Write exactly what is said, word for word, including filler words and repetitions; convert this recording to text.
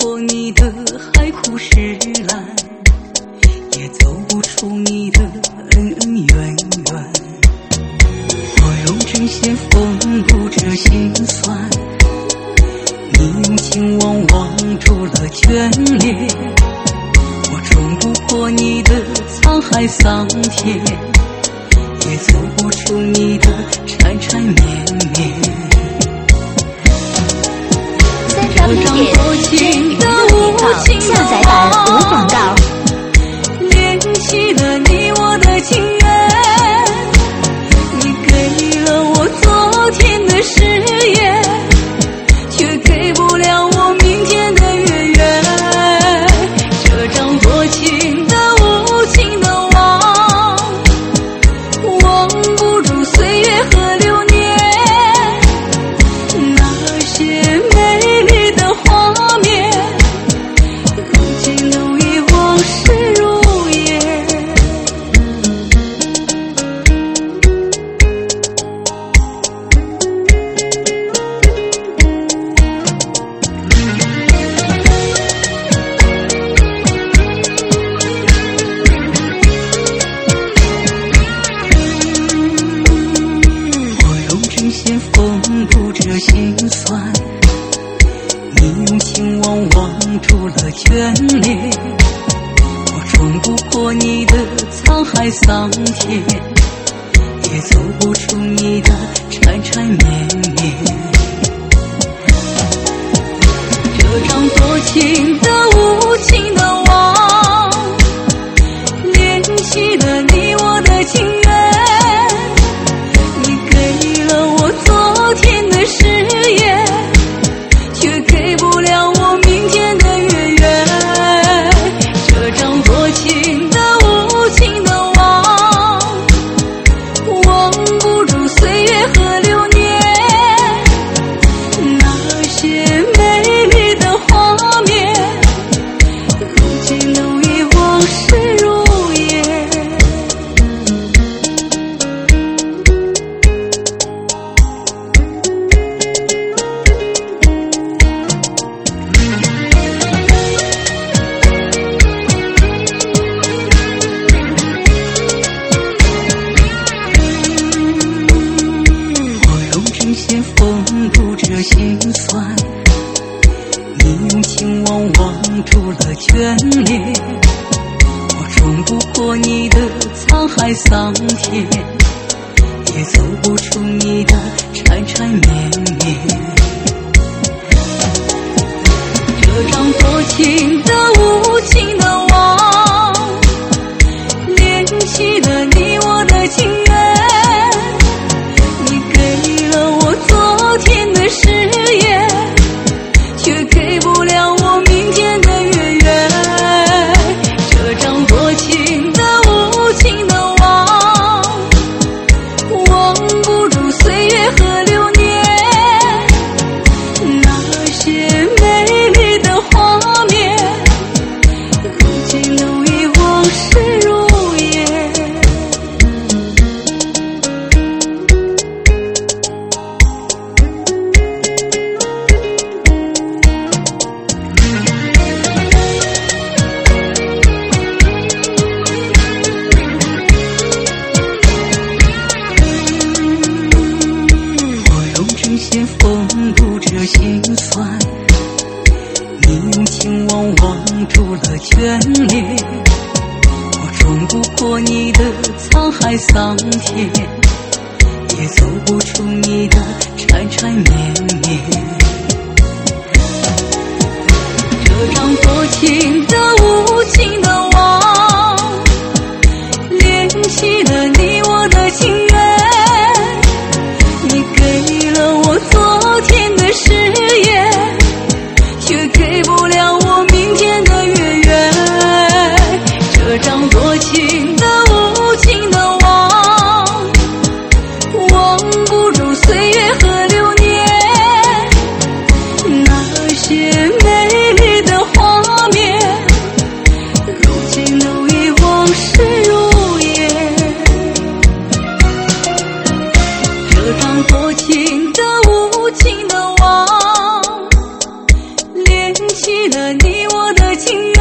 破你的海枯石烂，也走不出你的恩恩怨怨。我用针线缝补着心酸，你用情网网住了眷恋。我冲不破你的沧海桑田，也走不出你的缠缠绵绵。 三 W 点 J 的无情下载版无广告， 连起了你我的情缘，你给了我昨天的誓言，却给不了我明天的月圆。这张多情的无情的网，网不如岁月和流年。那些美丽的画面，如今都已往事如烟。我用针线缝补着心酸，你用情网网住了眷恋。我冲不破你的沧海桑田，也走不出你的缠缠绵绵。这张多情的无情的网，连起了你我的情缘，你给了我昨天的誓言，却给不了我明天的月圆。这张多情的无情的网，网不如岁月和流年。那些美丽的画面，如今都已往事如烟。我用针线缝补着心酸，你用情网网住了眷恋。我冲不破你的沧海桑田，也走不出你的缠缠绵绵。这张多情的无情的网，连起了你我的情缘，你给了我昨天的誓言，却给不了我明天的月圆。这张多情的无情的网，网不如岁月和流年。那些美丽的画面，如今都已往事如烟。我用针线缝补着心酸，你用情网网住了眷恋。我冲不破你的沧海桑田，也走不出你的缠缠绵绵。这张多情的无情的网，连起了你我的情缘，你给了我昨天的誓言，却给不了我明天的月圆。这张多情的无情的网，网不如岁月和流年。 连起了你我的情缘。